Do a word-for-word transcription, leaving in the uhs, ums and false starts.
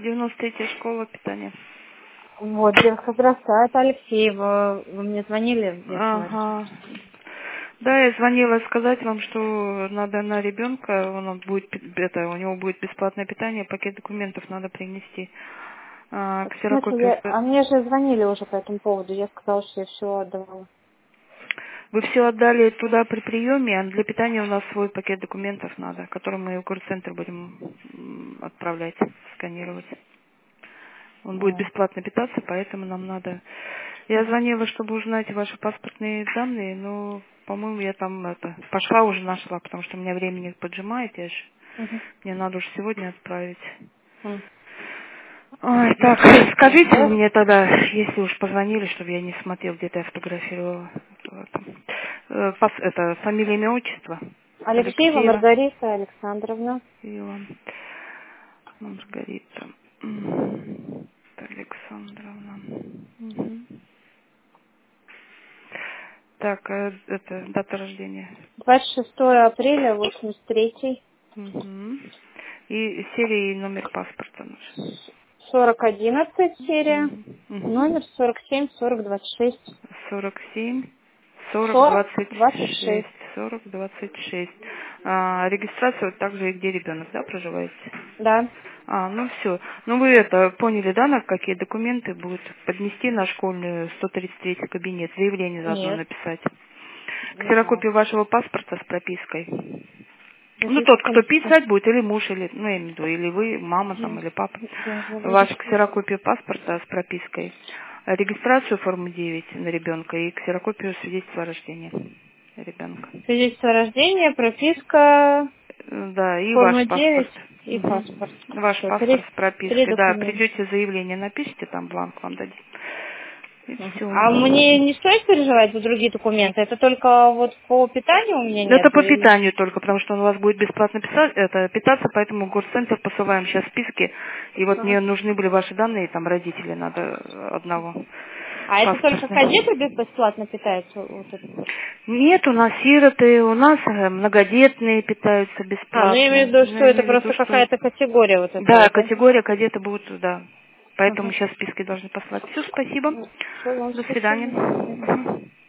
девяносто третья школа питания. Вот, девушка, здравствуйте, это Алексеева. Вы мне звонили? Я Ага. Да, я звонила сказать вам, что надо на ребенка, он будет, это, у него будет бесплатное питание, пакет документов надо принести. А, В смысле, ксерокопию. я... а мне же звонили уже по этому поводу. Я сказала, что я все отдавала. Вы все отдали туда при приеме, а для питания у нас свой пакет документов надо, который мы в горцентр будем м, отправлять, сканировать. Он будет А. бесплатно питаться, поэтому нам надо... Я звонила, чтобы узнать ваши паспортные данные, но, по-моему, я там это пошла уже нашла, потому что у меня времени поджимает, я ж... Угу. Мне надо уж сегодня отправить. Угу. Ой, Ну, так, смотрите, скажите да? мне тогда, если уж позвонили, чтобы я не смотрел, где-то я фотографировала. Э, пас- Это фамилия, имя, отчество. Алексеева Алексеева. Маргарита Александровна. Ила. Маргарита. М, Александровна. Мгм. Так, э, это дата рождения. двадцать шестое апреля восемьдесят третий. Мгм. И серия и номер паспорта наш. сорок одиннадцать серия. Мгм. Мгм. Номер сорок семь сорок двадцать шесть. сорок семь, сорок, сорок двадцать двадцать шесть. шесть. сорок, двадцать шесть. А, регистрация вот также и где ребенок, да, проживаете? Да. А, ну все. Ну вы это поняли, да, на какие документы будут поднести на школьную сто тридцать третий кабинет, заявление заодно Нет. написать. Не знаю. Ксерокопию вашего паспорта с пропиской. Ну, тот, Прописка кто написана. писать будет, или муж, или, ну, я имею в виду, или вы, мама там, Я, или папа. я Ваша говорю. ксерокопия паспорта с пропиской, регистрацию формы девять на ребенка и ксерокопию свидетельства о рождении ребенка. Свидетельство о рождении, прописка, Да, и ваш форма паспорт. девять и Мгм. паспорт. Ваш Все, паспорт три, с три пропиской. Да, документа. придете заявление, напишите, там бланк вам дадим. И Мгм. все. А мне не стоит переживать за другие документы? Это только вот по питанию у меня Это нету по или... питанию только, потому что он у вас будет бесплатно писать, это, питаться, поэтому в горцентр посылаем сейчас списки. И вот Ага. мне нужны были ваши данные, там родители надо одного А это только кадеты паспортный. бесплатно питаются? Вот это вот? Нет, у нас сироты, у нас э, многодетные питаются А, ну я имею в бесплатно. виду, Ну, что я это имею в виду, просто что... какая-то категория вот эта Да, вот, да? категория кадеты будут, да. Поэтому Ага. сейчас списки должны послать. Все, спасибо. Все, вам До спасибо. свидания. До свидания. Мгм.